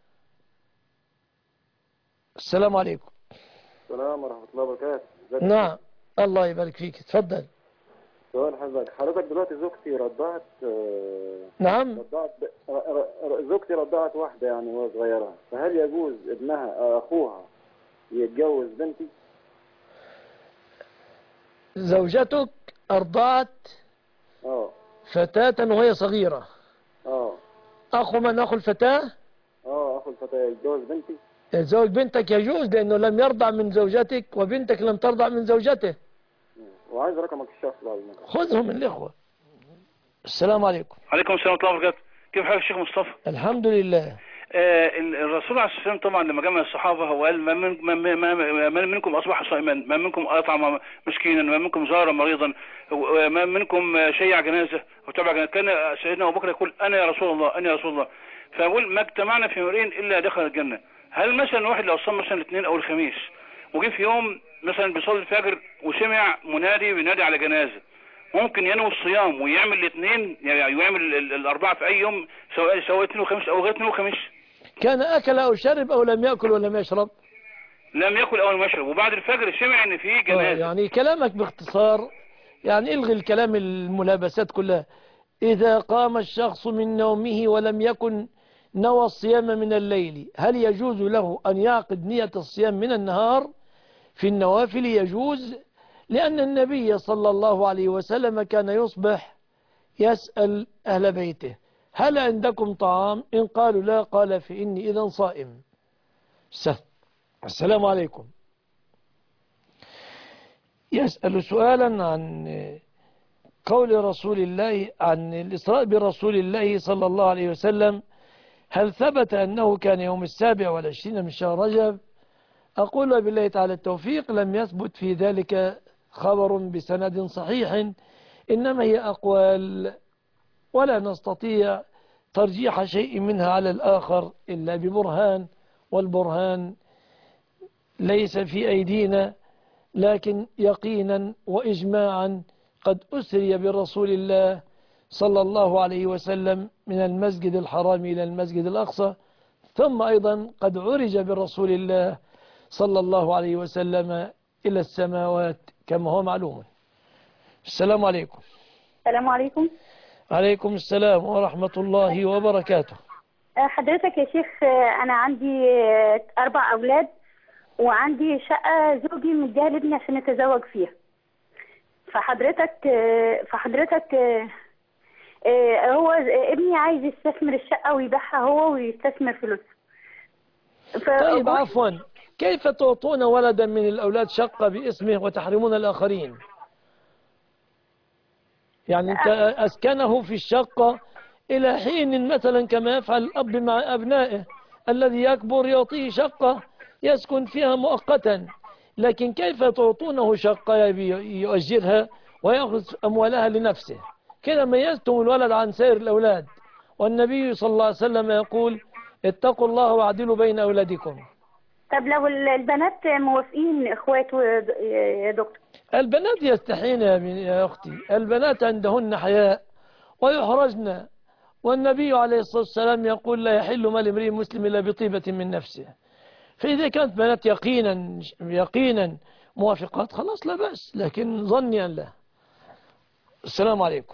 السلام عليكم. السلام ورحمة الله وبركاته. نعم الله يبارك فيك، تفضل. سؤال حضرتك حضرتك دلوقتي زوجتي رضعت. نعم. رضعت زوجتي رضعت واحدة يعني وهي صغيرة، فهل يجوز ابنها أخوها يتجوز بنتي؟ زوجتك أرضعت اه فتاة وهي صغيرة. اه أخو من أخو الفتاة؟ اه أخو الفتاة يتجوز بنتي؟ زوج بنتك يجوز لأنه لم يرضع من زوجتك وبنتك لم ترضع من زوجته. وعايز رقمك الشخصي بعد ما خذهم من الإخوة. السلام عليكم. عليكم السلام ورحمة الله وبركاته. كيف حالك الشيخ مصطفى؟ الحمد لله. آه الرسول عليه الصلاة والسلام طبعا لما جمع الصحابة هو قال: من, من, من, من, من منكم أصبح صائما، من منكم أطعم مسكينا، من منكم زار مريضا، من منكم شيع جنازة وتبع جنازة. كان سيدنا أبو بكر يقول: أنا يا رسول الله، أنا يا رسول الله. فأقول: ما اجتمعنا في امرئ إلا دخل الجنة. هل مثلا واحد لو صام مثلا الاثنين أو الخميس وجي في يوم مثلا بيصلي الفجر وسمع منادي بينادي على جنازة، ممكن ينوي الصيام ويعمل الاثنين، يعني يعمل الأربعة في أي يوم سواء سواء اثنين وخميس أو غير اثنين وخميس؟ كان أكل أو شرب أو لم يأكل ولم يشرب؟ لم يأكل أو لم يشرب، وبعد الفجر سمع إن في جنازة. يعني كلامك باختصار يعني الغي الكلام الملابسات كلها. إذا قام الشخص من نومه ولم يكن نوى الصيام من الليل، هل يجوز له أن يعقد نية الصيام من النهار؟ في النوافل يجوز، لأن النبي صلى الله عليه وسلم كان يصبح يسأل أهل بيته هل عندكم طعام؟ إن قالوا لا قال فإني إذن صائم. السلام عليكم. يسأل سؤالا عن قول رسول الله عن الإسراء برسول الله صلى الله عليه وسلم، هل ثبت أنه كان يوم السابع والعشرين من شهر رجب؟ أقول بالله تعالى التوفيق، لم يثبت في ذلك خبر بسند صحيح، إنما هي أقوال ولا نستطيع ترجيح شيء منها على الآخر إلا ببرهان، والبرهان ليس في أيدينا، لكن يقينا وإجماعا قد أسري برسول الله صلى الله عليه وسلم من المسجد الحرام إلى المسجد الأقصى، ثم أيضا قد عرج برسول الله صلى الله عليه وسلم إلى السماوات كما هو معلوم. السلام عليكم. السلام عليكم. عليكم السلام ورحمة الله وبركاته. حضرتك يا شيخ، أنا عندي أربع أولاد وعندي شقة زوجي مديها لابني عشان يتزوج فيها. فحضرتك فحضرتك هو ابني عايز يستثمر الشقة ويبيعها هو ويستثمر فلوسه. طيب عفوا، كيف تعطون ولدا من الأولاد شقة باسمه وتحرمون الآخرين؟ يعني أنت أسكنه في الشقة إلى حين مثلا كما يفعل الأب مع أبنائه، الذي يكبر يعطيه شقة يسكن فيها مؤقتا، لكن كيف تعطونه شقة يؤجرها ويأخذ أموالها لنفسه؟ كده ميزتم الولد عن سائر الأولاد، والنبي صلى الله عليه وسلم يقول اتقوا الله واعدلوا بين أولادكم. طب لو البنات موافقين اخواته يا دكتور؟ البنات يستحين يا أختي، البنات عندهن حياء ويحرجن، والنبي عليه الصلاة والسلام يقول لا يحل مال امرئ مسلم إلا بطيبة من نفسه. فإذا كانت بنات يقينا يقينا موافقات خلاص لا بأس، لكن ظني أن لا. السلام عليكم.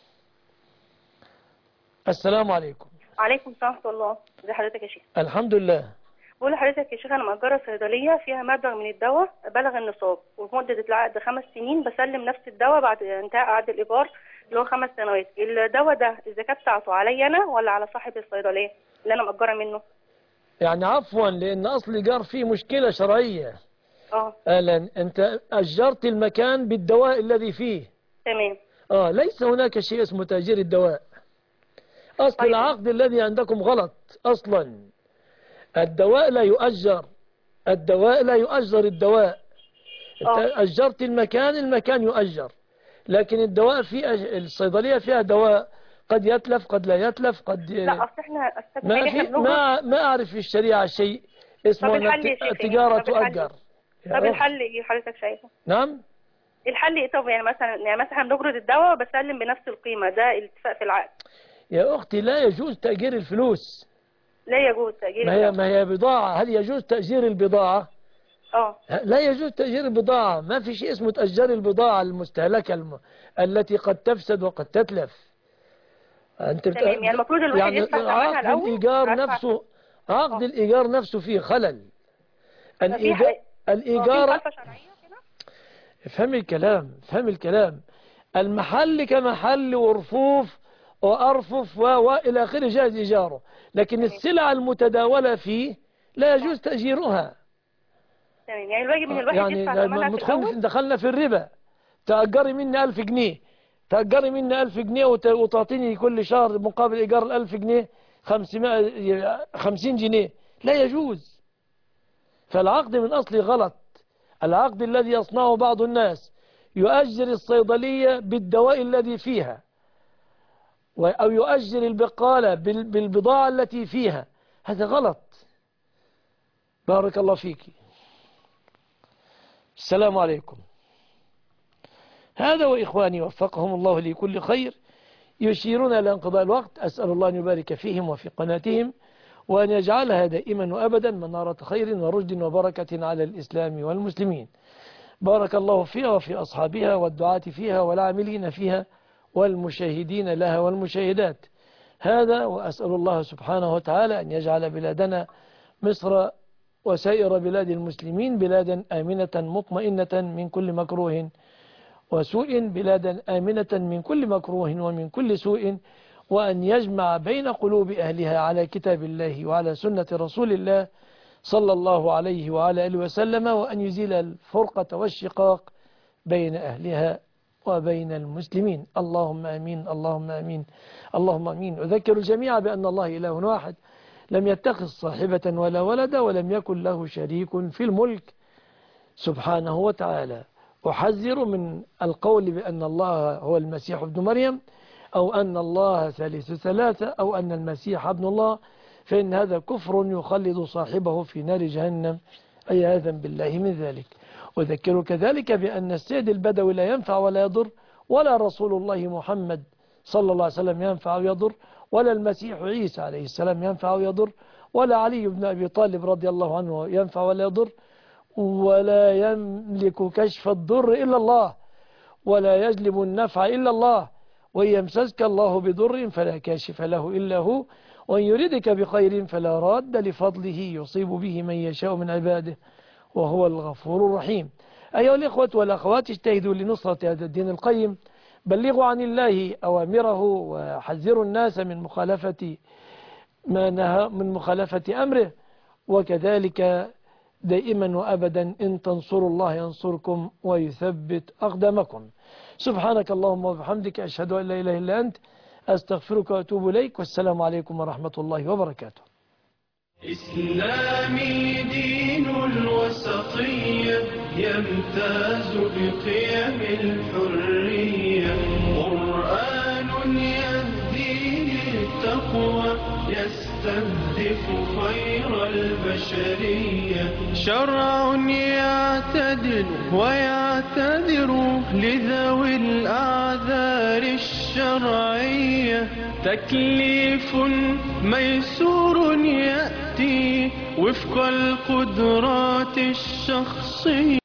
السلام عليكم. عليكم السلام ورحمة الله. ازي حضرتك يا شيخ؟ الحمد لله. بقول لحضرتك يا شيخ، أنا مأجرة صيدلية فيها مبلغ من الدواء بلغ النصاب، وفي مدة العقد خمس سنين بسلم نفس الدواء بعد انتهاء عقد الإيجار اللي هو خمس سنوات. الدواء ده الزكاة بتاعته عليا أنا ولا على صاحب الصيدلية اللي أنا مأجرة منه؟ يعني عفوا، لأن أصل الإيجار فيه مشكلة شرعية. اه أهلا، أنت أجرت المكان بالدواء الذي فيه. تمام. اه ليس هناك شيء اسمه تأجير الدواء. أصل طيب. العقد الذي عندكم غلط أصلا. الدواء لا يؤجر، الدواء لا يؤجر الدواء. أوه. أجرت المكان، المكان يؤجر، لكن الدواء في الصيدلية فيها دواء قد يتلف قد لا يتلف قد لا. أصل احنا ما في ما ما أعرف في الشريعة شيء اسمه التجارة تؤجر. طب الحل ايه حضرتك شايفه؟ نعم. الحل ايه؟ طب يعني مثلا يعني مثلا بنجرد الدواء بسلم بنفس القيمة، ده الاتفاق في العقد. يا أختي لا يجوز تأجير الفلوس. لا يجوز تأجير ما هي ما هي بضاعة. هل يجوز تأجير البضاعة؟ اه لا يجوز تأجير البضاعة. ما في شيء اسمه تأجير البضاعة المستهلكة الم... التي قد تفسد وقد تتلف. أنت بت... يعني المفروض الواحد يعني يدفع ثمنها الأول. عقد الإيجار نفسه عقد أوه. الإيجار نفسه فيه خلل. الإيجار الإيجار افهم الكلام افهم الكلام المحل كمحل ورفوف وأرفف وإلى آخره جائز إيجاره، لكن السلع المتداولة فيه لا يجوز تأجيرها. يعني الواجب من الواحد يعني يدفع ثمنها في الأول. دخلنا في الربا، تأجري مني ألف جنيه تأجري مني ألف جنيه وتعطيني كل شهر مقابل إيجار الألف جنيه خمسين جنيه، لا يجوز. فالعقد من أصله غلط. العقد الذي يصنعه بعض الناس يؤجر الصيدلية بالدواء الذي فيها، أو يؤجر البقالة بالبضاعة التي فيها، هذا غلط. بارك الله فيك. السلام عليكم. هذا وإخواني وفقهم الله لكل خير يشيرون إلى انقضاء الوقت. أسأل الله أن يبارك فيهم وفي قناتهم، وأن يجعلها دائما وأبدا منارة خير ورشد وبركة على الإسلام والمسلمين. بارك الله فيها وفي أصحابها والدعاة فيها والعاملين فيها والمشاهدين لها والمشاهدات. هذا وأسأل الله سبحانه وتعالى أن يجعل بلادنا مصر وسائر بلاد المسلمين بلادا آمنة مطمئنة من كل مكروه وسوء، بلادا آمنة من كل مكروه ومن كل سوء، وأن يجمع بين قلوب أهلها على كتاب الله وعلى سنة رسول الله صلى الله عليه وعلى آله وسلم، وأن يزيل الفرقة والشقاق بين أهلها وبين المسلمين. اللهم آمين اللهم آمين اللهم آمين. أذكر الجميع بأن الله إله واحد لم يتخذ صاحبة ولا ولدا ولم يكن له شريك في الملك سبحانه وتعالى. أحذر من القول بأن الله هو المسيح ابن مريم، أو أن الله ثالث ثلاثة، أو أن المسيح ابن الله، فإن هذا كفر يخلد صاحبه في نار جهنم، أي عياذا بالله من ذلك. أذكر كذلك بأن السيد البدوي لا ينفع ولا يضر، ولا رسول الله محمد صلى الله عليه وسلم ينفع ويضر، ولا المسيح عيسى عليه السلام ينفع ويضر، ولا علي بن أبي طالب رضي الله عنه ينفع ولا يضر، ولا يملك كشف الضر إلا الله، ولا يجلب النفع إلا الله، وإن يمسسك الله بضر فلا كاشف له إلا هو، وإن يردك بخير فلا راد لفضله يصيب به من يشاء من عباده وهو الغفور الرحيم. أيها الإخوة والأخوات، اجتهدوا لنصرة هذا الدين القيم، بلغوا عن الله أوامره وحذروا الناس من مخالفة ما نهى من مخالفة أمره، وكذلك دائما وأبدا إن تنصروا الله ينصركم ويثبت أقدامكم. سبحانك اللهم وبحمدك، أشهد أن لا إله إلا أنت، أستغفرك وأتوب إليك، والسلام عليكم ورحمة الله وبركاته. إسلامي دين الوسطية يمتاز بقيم الحرية، قرآن يهدي للتقوى يستهدف خير البشرية، شرع يعتدل ويعتذر لذوي الأعذار الشرعية، تكليف ميسور يأتي وفق القدرات الشخصية.